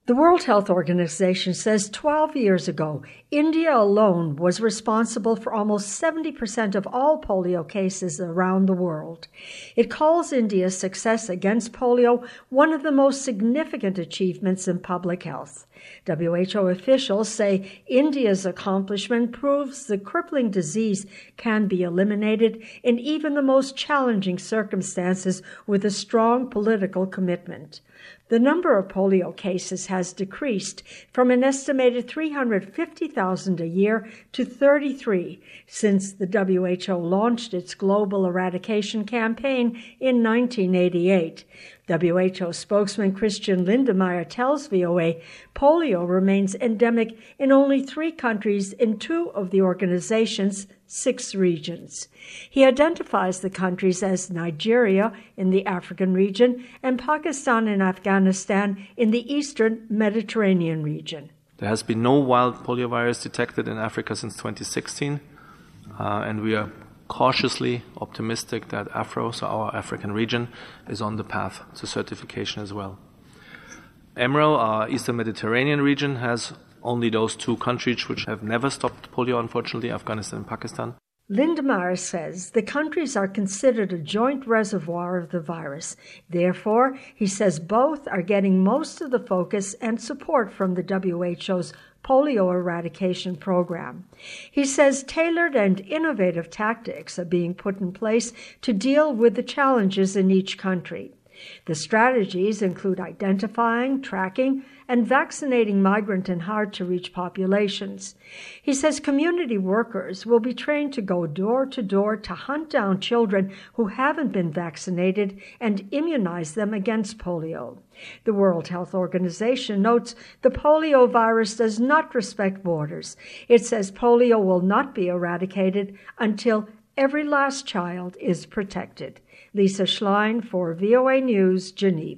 The World Health Organization says 12 years ago, India alone was responsible for almost 70% of all polio cases around the world. It calls India's success against polio one of the most significant achievements in public health. WHO officials say India's accomplishment proves the crippling disease can be eliminated in even the most challenging circumstances with a strong political commitment. The number of polio cases has decreased from an estimated 350,000 a year to 33 since the WHO launched its global eradication campaign in 1988. WHO spokesman Christian Lindmeier tells VOA polio remains endemic in only 3 countries in 2 of the organization's 6 regions. He identifies the countries as Nigeria in the African region and Pakistan and Afghanistan in the eastern Mediterranean region. There has been no wild poliovirus detected in Africa since 2016, and we are cautiously optimistic that AFRO, so our African region, is on the path to certification as well. EMRO, our Eastern Mediterranean region, has only those 2 countries which have never stopped polio, unfortunately, Afghanistan and Pakistan. Lindmeier says the countries are considered a joint reservoir of the virus. Therefore, he says both are getting most of the focus and support from the WHO's polio eradication program. He says tailored and innovative tactics are being put in place to deal with the challenges in each country. The strategies include identifying, tracking, and vaccinating migrant and hard-to-reach populations. He says community workers will be trained to go door to door to hunt down children who haven't been vaccinated and immunize them against polio. The World Health Organization notes the polio virus does not respect borders. It says polio will not be eradicated until every last child is protected. Lisa Schlein for VOA News, Geneva.